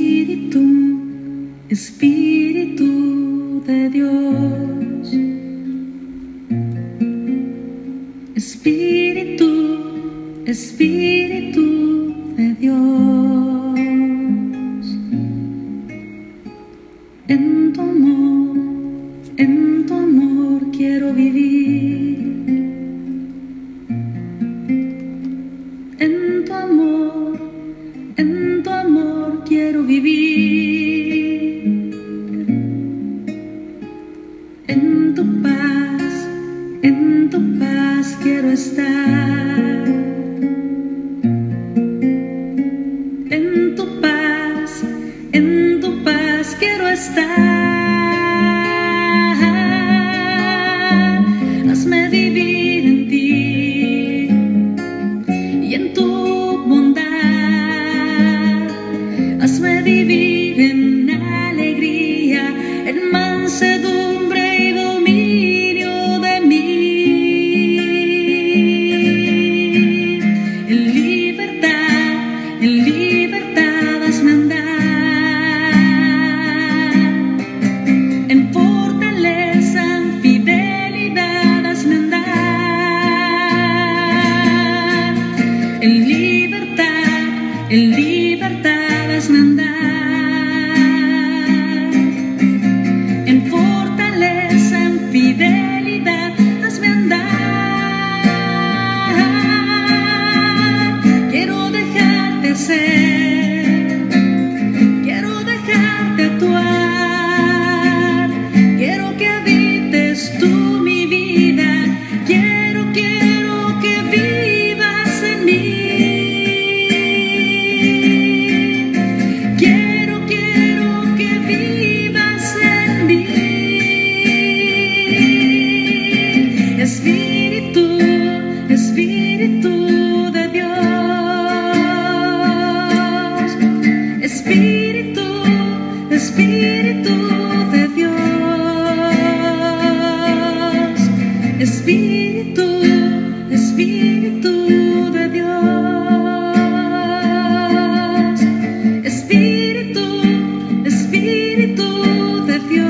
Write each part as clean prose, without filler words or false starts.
Espíritu, Espíritu de Dios. Espíritu, Espíritu de Dios. En tu amor quiero vivir. En tu amor quiero vivir. En tu paz quiero estar. En tu paz quiero estar. Hazme vivir en ti y en tu bondad. Hazme vivir en alegría, en mansedumbre y dominio de mí. En libertad hazme andar. En fortaleza, en fidelidad hazme andar. En libertad hazme andar. En fortaleza, en fidelidad hazme andar. Quiero dejarte ser, quiero dejarte actuar. Quiero que habites tú mi vida. Quiero que vivas en mí. Quiero que vivas en mí. Espíritu, Espíritu de Dios. Espíritu, Espíritu de Dios. Espíritu, Espíritu de Dios. Espíritu, Espíritu de Dios.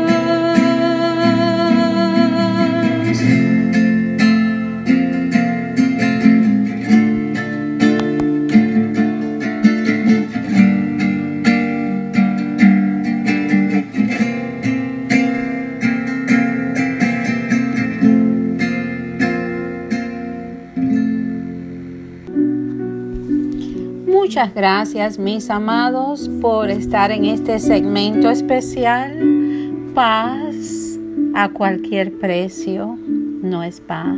Muchas gracias, mis amados, por estar en este segmento especial. Paz a cualquier precio no es paz.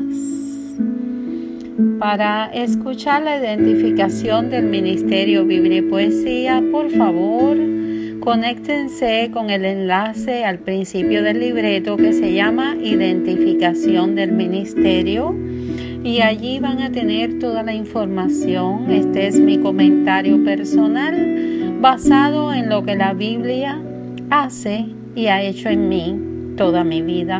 Para escuchar la identificación del Ministerio Biblia y Poesía, por favor, conéctense con el enlace al principio del libreto que se llama Identificación del Ministerio. Y allí van a tener toda la información. Este es mi comentario personal basado en lo que la Biblia hace y ha hecho en mí toda mi vida.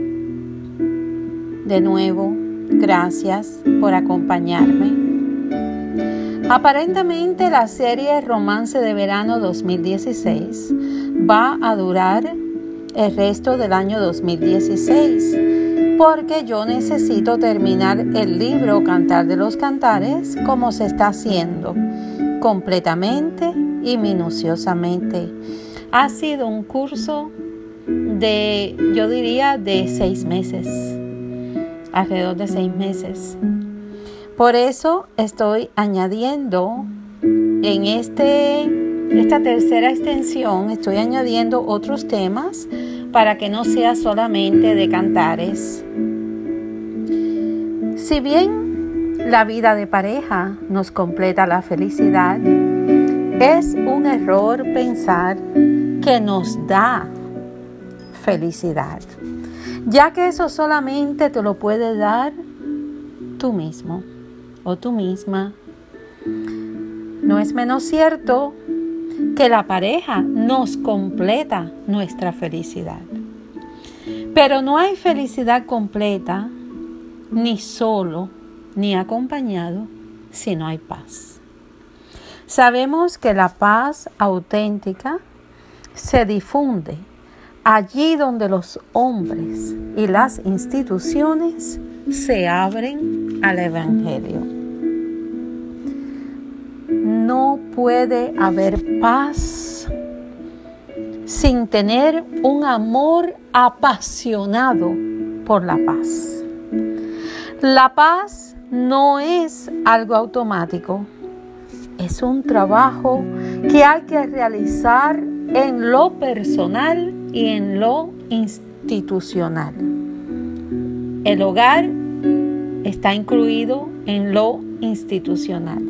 De nuevo, gracias por acompañarme. Aparentemente la serie Romance de Verano 2016 va a durar el resto del año 2016. Porque yo necesito terminar el libro Cantar de los Cantares como se está haciendo, completamente y minuciosamente. Ha sido un curso yo diría, de 6 meses, alrededor de 6 meses. Por eso estoy añadiendo en esta tercera extensión, estoy añadiendo otros temas para que no sea solamente de cantares. Si bien la vida de pareja nos completa la felicidad, es un error pensar que nos da felicidad, ya que eso solamente te lo puede dar tú mismo o tú misma. No es menos cierto que la pareja nos completa nuestra felicidad. Pero no hay felicidad completa, ni solo, ni acompañado, si no hay paz. Sabemos que la paz auténtica se difunde allí donde los hombres y las instituciones se abren al Evangelio. No puede haber paz sin tener un amor apasionado por la paz. La paz no es algo automático, es un trabajo que hay que realizar en lo personal y en lo institucional. El hogar está incluido en lo institucional.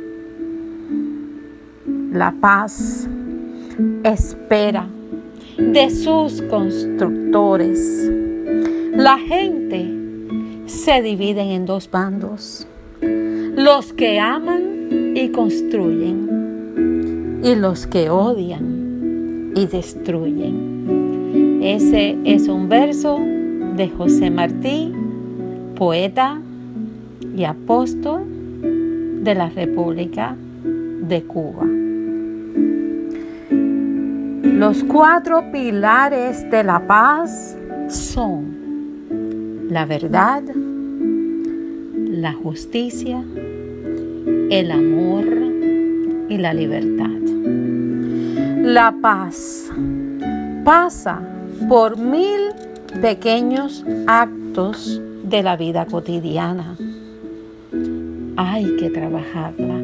La paz espera de sus constructores. La gente se divide en dos bandos: los que aman y construyen y los que odian y destruyen. Ese es un verso de José Martí, poeta y apóstol de la República de Cuba. Los 4 pilares de la paz son la verdad, la justicia, el amor y la libertad. La paz pasa por 1000 pequeños actos de la vida cotidiana. Hay que trabajarla.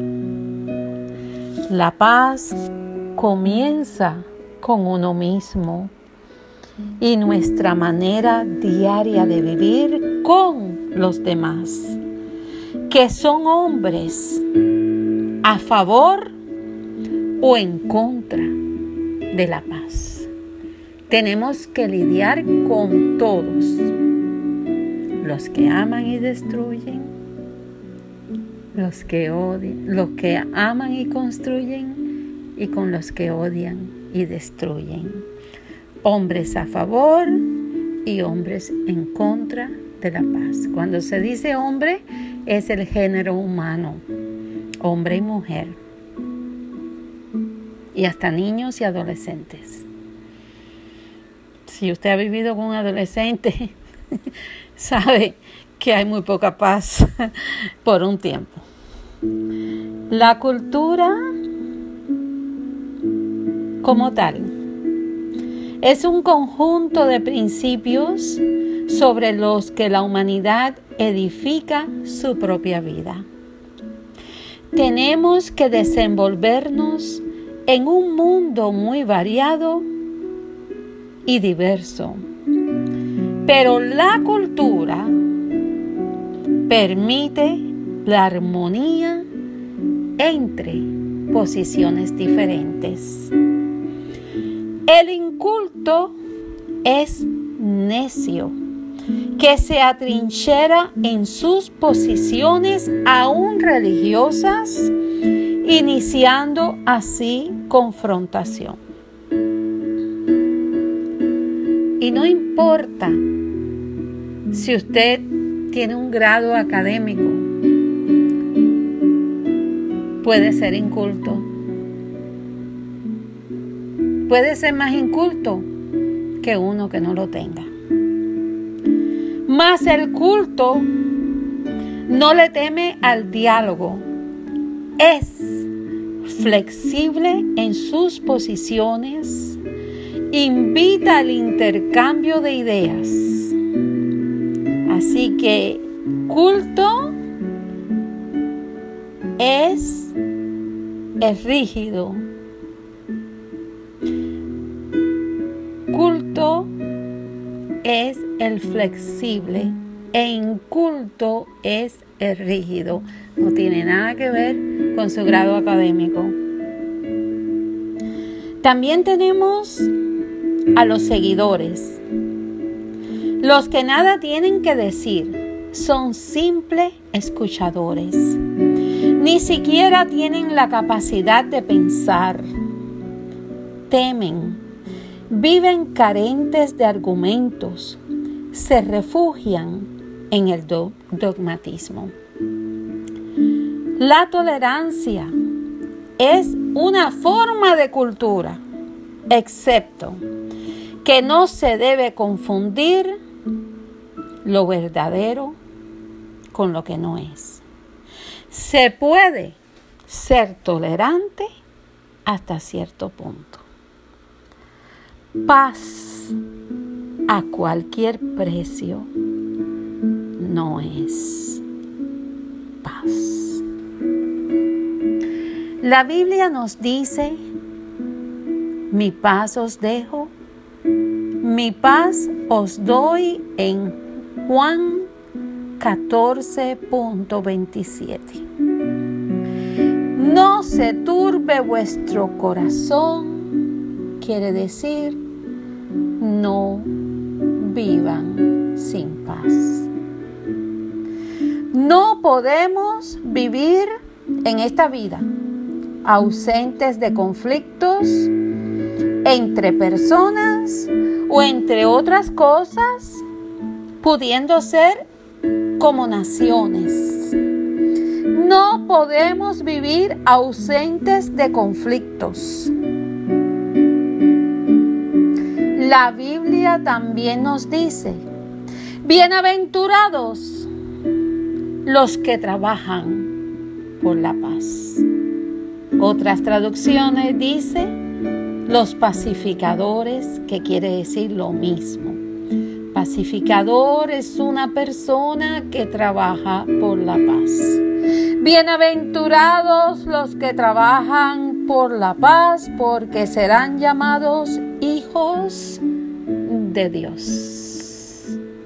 La paz comienza con uno mismo y nuestra manera diaria de vivir con los demás, que son hombres a favor o en contra de la paz. Tenemos que lidiar con todos, los que aman y destruyen, los que odian, los que aman y construyen, y con los que odian y destruyen. Hombres a favor y hombres en contra de la paz. Cuando se dice hombre, es el género humano, hombre y mujer, y hasta niños y adolescentes. Si usted ha vivido con un adolescente, sabe que hay muy poca paz por un tiempo. La cultura como tal es un conjunto de principios sobre los que la humanidad edifica su propia vida. Tenemos que desenvolvernos en un mundo muy variado y diverso, pero la cultura permite la armonía entre posiciones diferentes. El inculto es necio, que se atrinchera en sus posiciones aún religiosas, iniciando así confrontación. Y no importa si usted tiene un grado académico, puede ser inculto. Puede ser más inculto que uno que no lo tenga. Mas el culto no le teme al diálogo. Es flexible en sus posiciones. Invita al intercambio de ideas. Así que culto es el rígido. Culto es el flexible e inculto es el rígido. No tiene nada que ver con su grado académico. También tenemos a los seguidores. Los que nada tienen que decir son simples escuchadores. Ni siquiera tienen la capacidad de pensar. Temen. Viven carentes de argumentos, se refugian en el dogmatismo. La tolerancia es una forma de cultura, excepto que no se debe confundir lo verdadero con lo que no es. Se puede ser tolerante hasta cierto punto. Paz a cualquier precio no es paz. La Biblia nos dice: mi paz os dejo, mi paz os doy, en Juan 14.27. No se turbe vuestro corazón, quiere decir, no vivan sin paz. No podemos vivir en esta vida ausentes de conflictos entre personas o entre otras cosas, pudiendo ser como naciones. No podemos vivir ausentes de conflictos. La Biblia también nos dice: bienaventurados los que trabajan por la paz. Otras traducciones dice los pacificadores, que quiere decir lo mismo. Pacificador es una persona que trabaja por la paz. Bienaventurados los que trabajan por la paz, porque serán llamados hijos de Dios.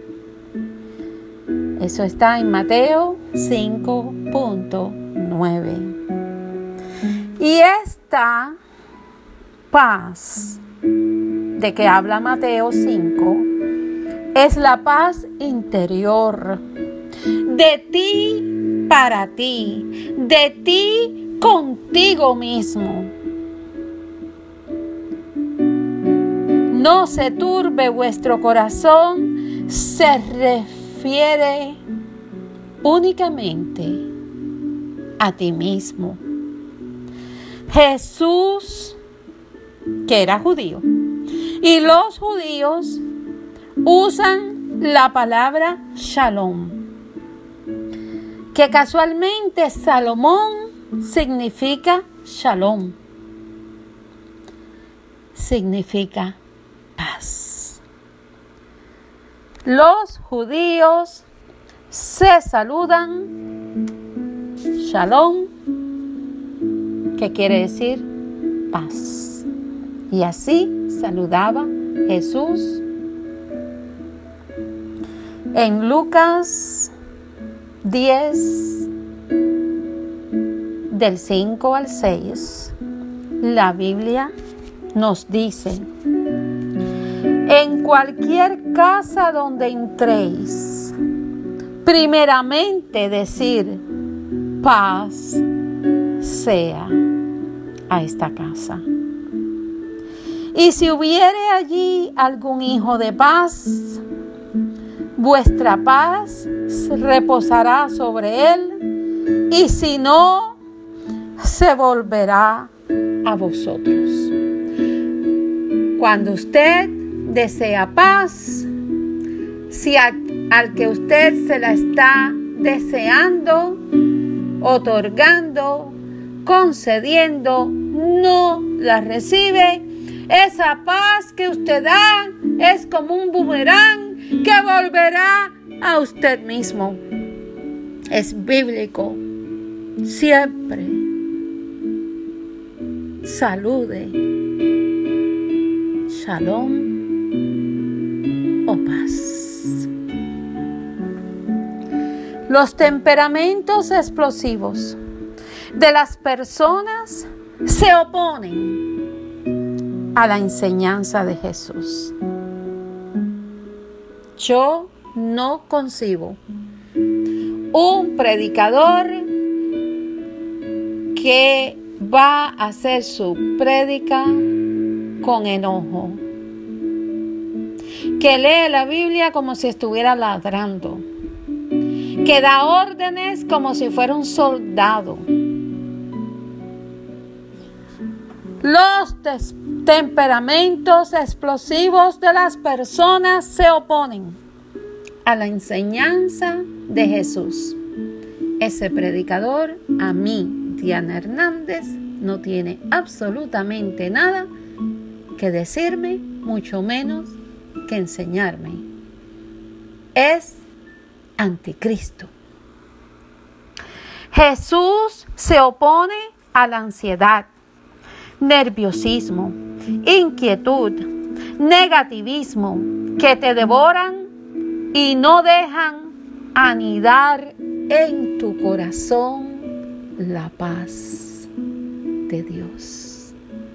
Eso está en Mateo 5.9. Y esta paz de que habla Mateo 5 es la paz interior, de ti para ti, de ti contigo mismo. No se turbe vuestro corazón, se refiere únicamente a ti mismo. Jesús, que era judío, y los judíos usan la palabra shalom, que casualmente Salomón significa shalom, significa paz. Los judíos se saludan shalom, que quiere decir paz. Y así saludaba Jesús. En Lucas 10, del 5 al 6, la Biblia nos dice: en cualquier casa donde entréis, primeramente decir, paz sea a esta casa. Y si hubiere allí algún hijo de paz, vuestra paz reposará sobre él, y si no, se volverá a vosotros. Cuando usted desea paz, si al que usted se la está deseando, otorgando, concediendo, no la recibe, esa paz que usted da es como un boomerang que volverá a usted mismo. Es bíblico. Siempre salude shalom o paz. Los temperamentos explosivos de las personas se oponen a la enseñanza de Jesús. Yo no concibo un predicador que va a hacer su prédica con enojo, que lee la Biblia como si estuviera ladrando, que da órdenes como si fuera un soldado. Los temperamentos explosivos de las personas se oponen a la enseñanza de Jesús. Ese predicador, a mí, Diana Hernández, no tiene absolutamente nada que decirme, mucho menos que enseñarme. Es anticristo. Jesús se opone a la ansiedad, nerviosismo, inquietud, negativismo que te devoran y no dejan anidar en tu corazón la paz de Dios.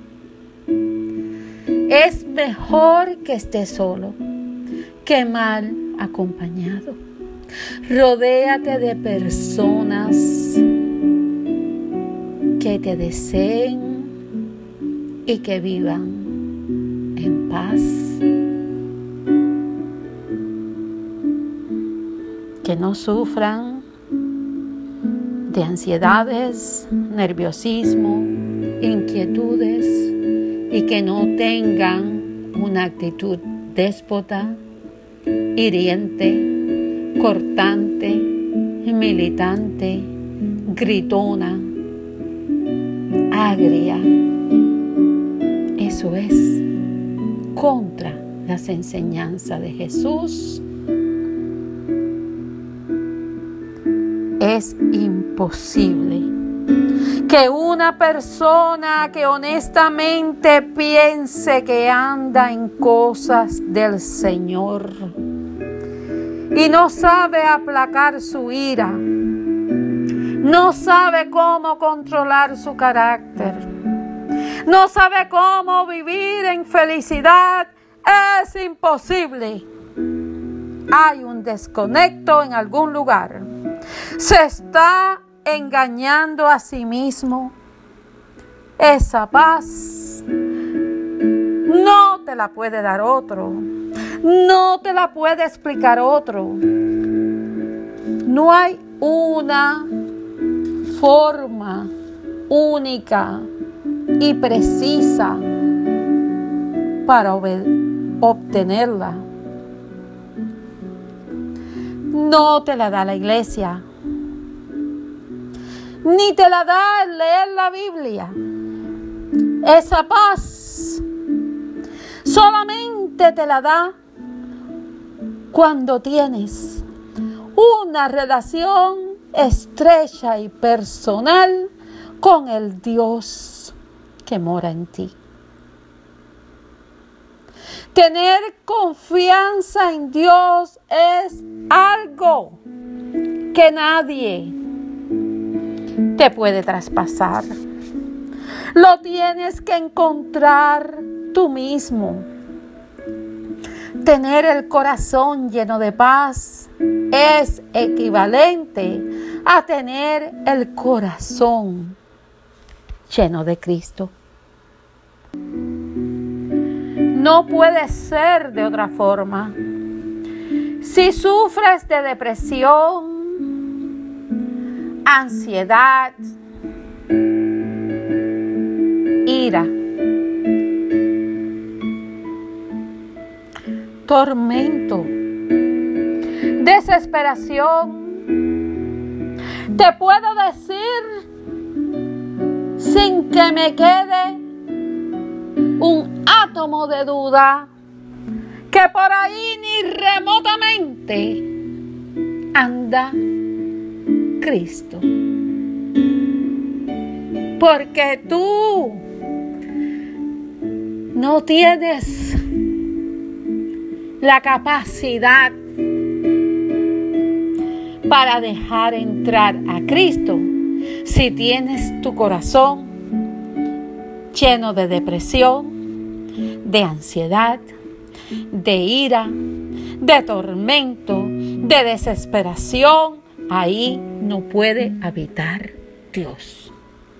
Es mejor que estés solo que mal acompañado. Rodéate de personas que te deseen y que vivan en paz. Que no sufran de ansiedades, nerviosismo, inquietudes y que no tengan una actitud déspota, hiriente, cortante, militante, gritona, agria. Eso es contra las enseñanzas de Jesús. Es imposible que una persona que honestamente piense que anda en cosas del Señor y no sabe aplacar su ira, no sabe cómo controlar su carácter, no sabe cómo vivir en felicidad, es imposible. Hay un desconecto en algún lugar. Se está engañando a sí mismo. Esa paz no te la puede dar otro. No te la puede explicar otro. No hay una forma única y precisa para obtenerla. No te la da la iglesia, ni te la da el leer la Biblia. Esa paz solamente te la da cuando tienes una relación estrecha y personal con el Dios que mora en ti. Tener confianza en Dios es algo que nadie te puede traspasar. Lo tienes que encontrar tú mismo. Tener el corazón lleno de paz es equivalente a tener el corazón lleno de Cristo. No puede ser de otra forma. Si sufres de depresión, ansiedad, ira, tormento, desesperación, te puedo decir sin que me quede un átomo de duda que por ahí ni remotamente anda Cristo. Porque tú no tienes la capacidad para dejar entrar a Cristo si tienes tu corazón lleno de depresión, de ansiedad, de ira, de tormento, de desesperación. Ahí no puede habitar Dios.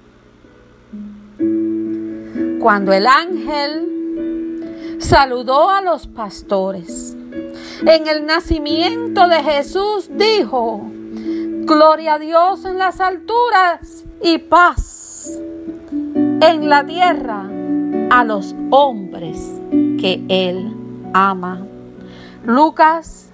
Cuando el ángel saludó a los pastores en el nacimiento de Jesús, dijo: gloria a Dios en las alturas y paz en la tierra a los hombres que Él ama. Lucas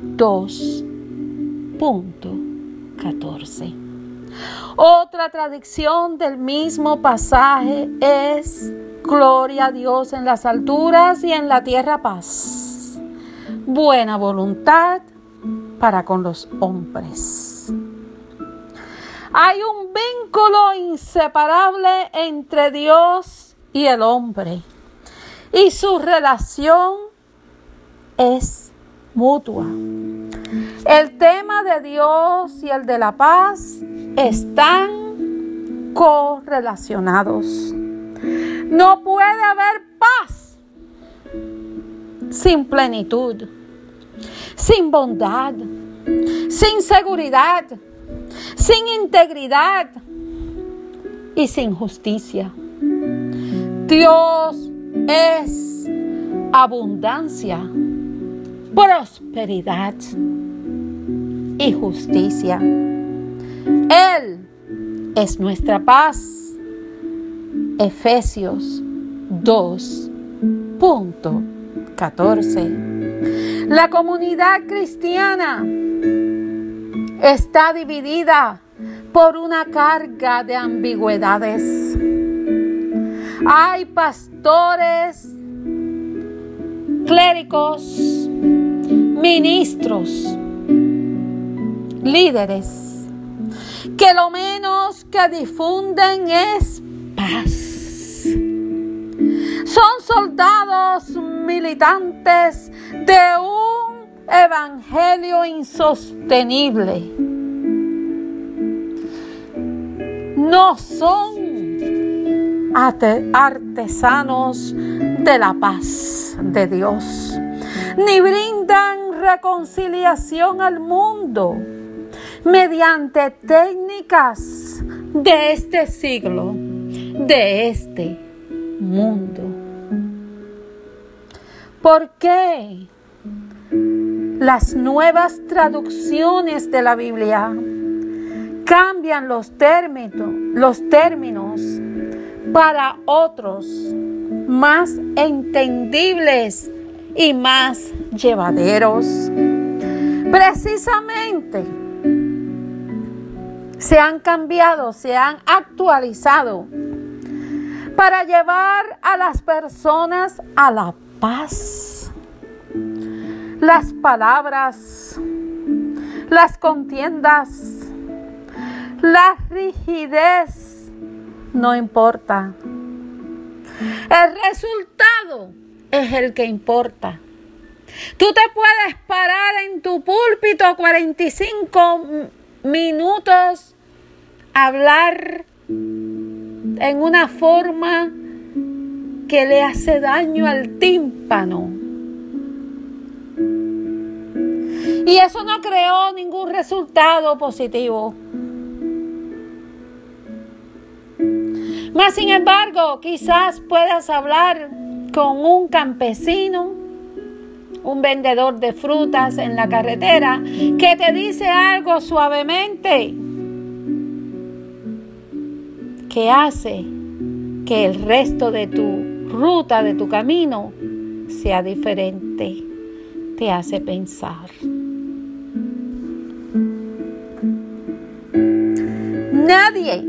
2:14. Otra traducción del mismo pasaje es: gloria a Dios en las alturas y en la tierra paz, buena voluntad para con los hombres. Hay un vínculo inseparable entre Dios y el hombre, y su relación es mutua. El tema de Dios y el de la paz están correlacionados. No puede haber paz sin plenitud, sin bondad, sin seguridad, sin integridad y sin justicia. Dios es abundancia, prosperidad y justicia. Él es nuestra paz. Efesios 2:14. La comunidad cristiana está dividida por una carga de ambigüedades. Hay pastores, clérigos, ministros, líderes, que lo menos que difunden es paz. Son soldados militantes de un evangelio insostenible. No son artesanos de la paz de Dios, ni brindan reconciliación al mundo mediante técnicas de este siglo, de este mundo. ¿Por qué las nuevas traducciones de la Biblia cambian los términos para otros más entendibles y más llevaderos? Precisamente se han cambiado, se han actualizado para llevar a las personas a la paz. Las palabras, las contiendas, la rigidez no importa. El resultado es el que importa. Tú te puedes parar en tu púlpito 45 minutos, hablar en una forma que le hace daño al tímpano. Y eso no creó ningún resultado positivo. Mas, sin embargo, quizás puedas hablar con un campesino, un vendedor de frutas en la carretera, que te dice algo suavemente que hace que el resto de tu ruta, de tu camino, sea diferente. Te hace pensar. Nadie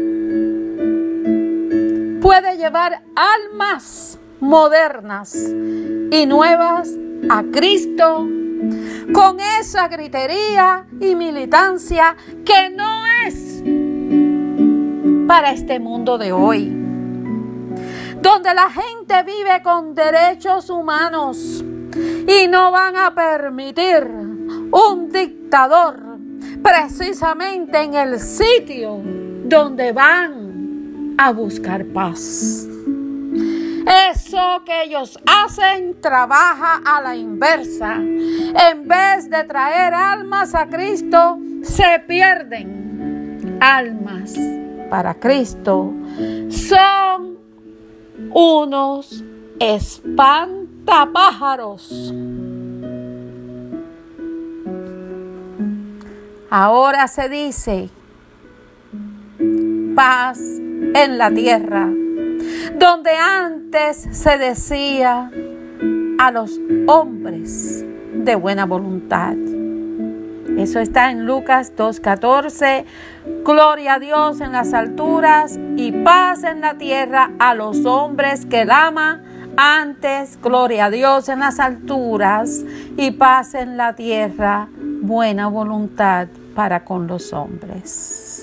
puede llevar almas modernas y nuevas a Cristo con esa gritería y militancia que no es para este mundo de hoy, donde la gente vive con derechos humanos y no van a permitir un dictador precisamente en el sitio donde van a buscar paz. Eso que ellos hacen trabaja a la inversa. En vez de traer almas a Cristo, se pierden almas para Cristo. Son unos espantapájaros. Ahora se dice paz en la tierra. donde antes se decía a los hombres de buena voluntad. Eso está en Lucas 2:14. Gloria a Dios en las alturas y paz en la tierra a los hombres que Él ama. Antes, gloria a Dios en las alturas y paz en la tierra, buena voluntad para con los hombres.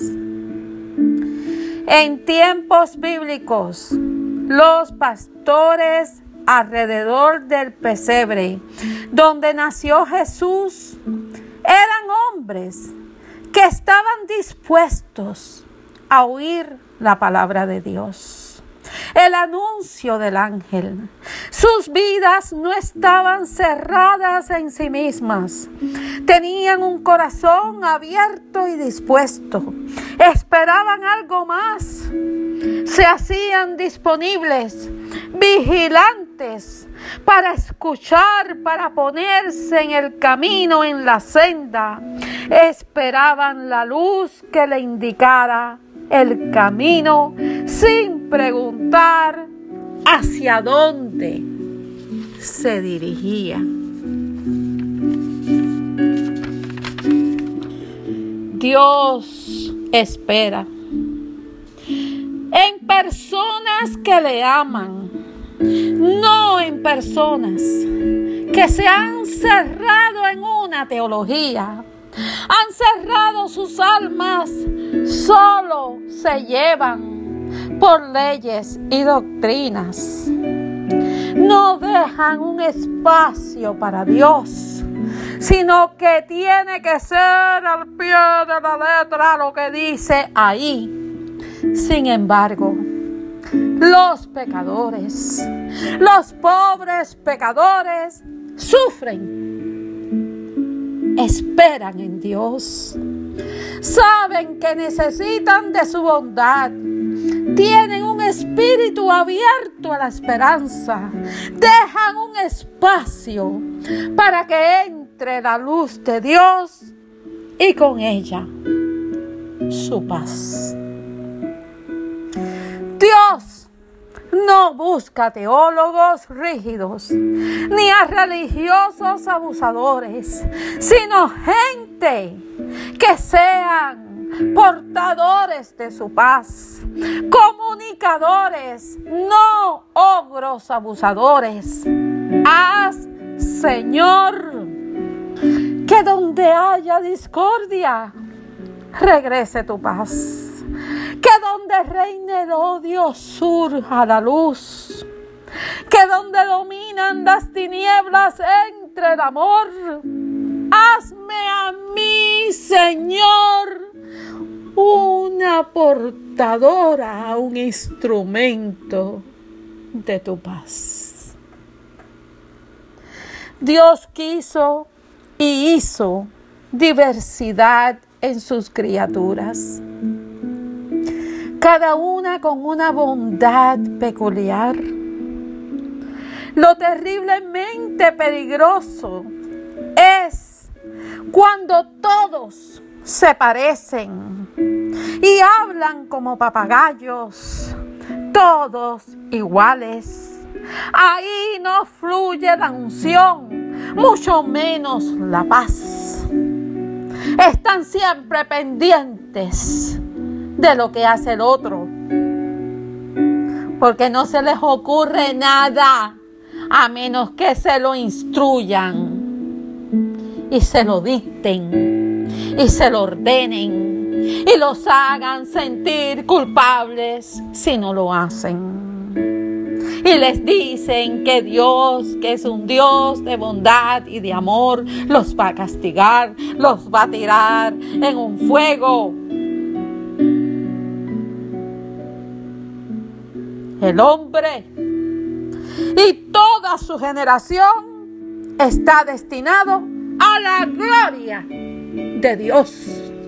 En tiempos bíblicos, los pastores alrededor del pesebre donde nació Jesús eran hombres que estaban dispuestos a oír la palabra de Dios, el anuncio del ángel. Sus vidas no estaban cerradas en sí mismas. Tenían un corazón abierto y dispuesto. Esperaban algo más. Se hacían disponibles, vigilantes, para escuchar, para ponerse en el camino, en la senda. Esperaban la luz que le indicara el camino sin preguntar hacia dónde se dirigía. Dios espera en personas que le aman, no en personas que se han cerrado en una teología, han cerrado sus almas, solo se llevan por leyes y doctrinas. No dejan un espacio para Dios, sino que tiene que ser al pie de la letra lo que dice ahí. Sin embargo, los pecadores, los pobres pecadores, sufren, esperan en Dios, saben que necesitan de su bondad, tienen un espíritu abierto a la esperanza, dejan un espacio para que entre la luz de Dios y con ella su paz. Dios no busca teólogos rígidos ni a religiosos abusadores, sino gente que sean portadores de su paz, comunicadores, no ogros abusadores. Haz, Señor, que donde haya discordia, regrese tu paz. Que donde reine el odio surja la luz. Que donde dominan las tinieblas entre el amor. Hazme a mí, Señor, una portadora, un instrumento de tu paz. Dios quiso y hizo diversidad en sus criaturas, cada una con una bondad peculiar. Lo terriblemente peligroso es cuando todos se parecen y hablan como papagayos, todos iguales. Ahí no fluye la unción, mucho menos la paz. Están siempre pendientes de lo que hace el otro, porque no se les ocurre nada a menos que se lo instruyan y se lo dicten y se lo ordenen y los hagan sentir culpables si no lo hacen. Y les dicen que Dios, que es un Dios de bondad y de amor, los va a castigar, los va a tirar en un fuego. El hombre y toda su generación está destinado a la gloria de Dios.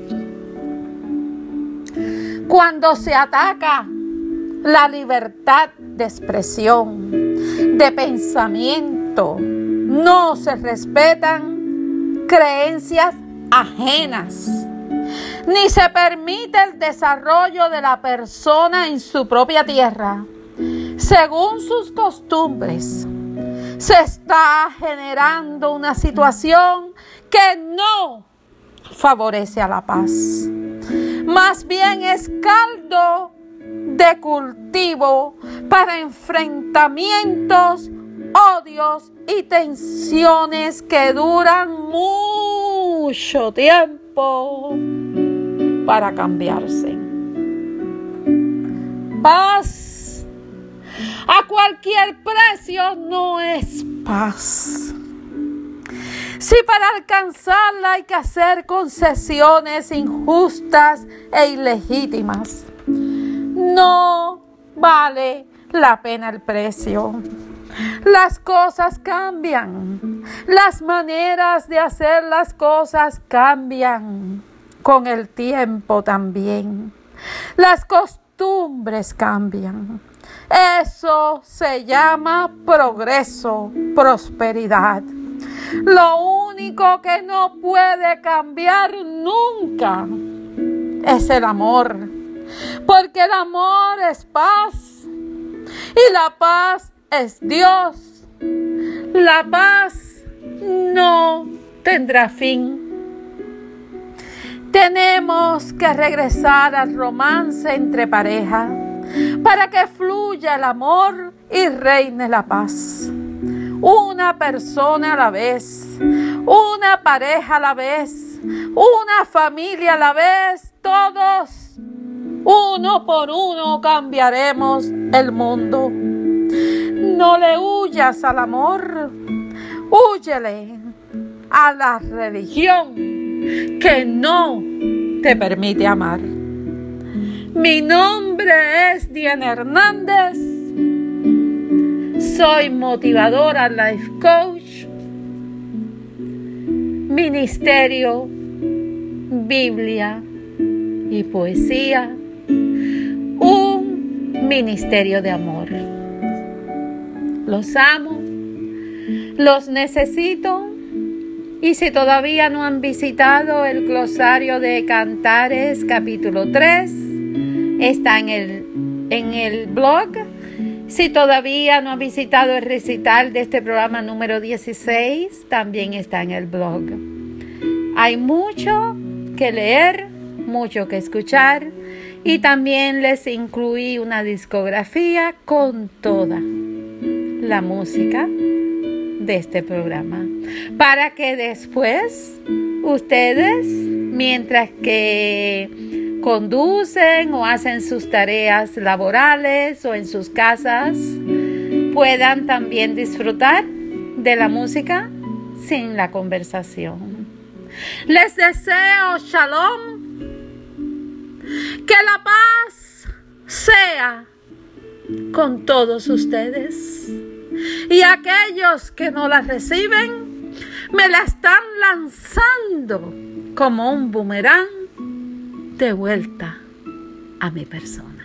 Cuando se ataca la libertad de expresión, de pensamiento, no se respetan creencias ajenas, ni se permite el desarrollo de la persona en su propia tierra. según sus costumbres, se está generando una situación que no favorece a la paz. Más bien es caldo de cultivo para enfrentamientos, odios y tensiones que duran mucho tiempo para cambiarse. Paz a cualquier precio no es paz. Si para alcanzarla hay que hacer concesiones injustas e ilegítimas, no vale la pena el precio. Las cosas cambian, las maneras de hacer las cosas cambian con el tiempo también. Las costumbres cambian. Eso se llama progreso, prosperidad. Lo único que no puede cambiar nunca es el amor, porque el amor es paz y la paz es Dios. La paz no tendrá fin. Tenemos que regresar al romance entre pareja para que fluya el amor y reine la paz. Una persona a la vez, una pareja a la vez, una familia a la vez, todos, uno por uno cambiaremos el mundo. No le huyas al amor, húyele a la religión que no te permite amar. Mi nombre es Diana Hernández. Soy motivadora life coach, ministerio, Biblia y poesía, un ministerio de amor. Los amo, los necesito, y si todavía no han visitado el glosario de Cantares capítulo 3, está en el blog. Si todavía no ha visitado el recital de este programa número 16, también está en el blog. Hay mucho que leer, mucho que escuchar, y también les incluí una discografía con toda la música de este programa, para que después ustedes, mientras que conducen o hacen sus tareas laborales o en sus casas, puedan también disfrutar de la música sin la conversación. Les deseo shalom, que la paz sea con todos ustedes, y aquellos que no la reciben me la están lanzando como un boomerang de vuelta a mi persona.